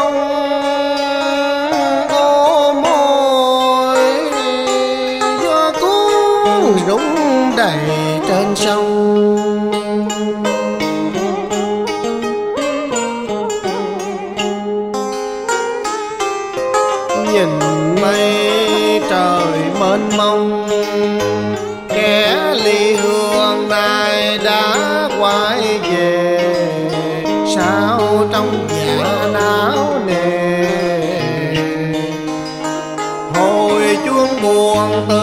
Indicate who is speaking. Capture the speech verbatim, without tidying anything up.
Speaker 1: bông ôm môi, gió cuốn rung đầy trên sông. Nhìn mây trời mênh mông, kẻ ly hương này đã quay về, sao trong dạ não nề. Hồi chuông buồn từ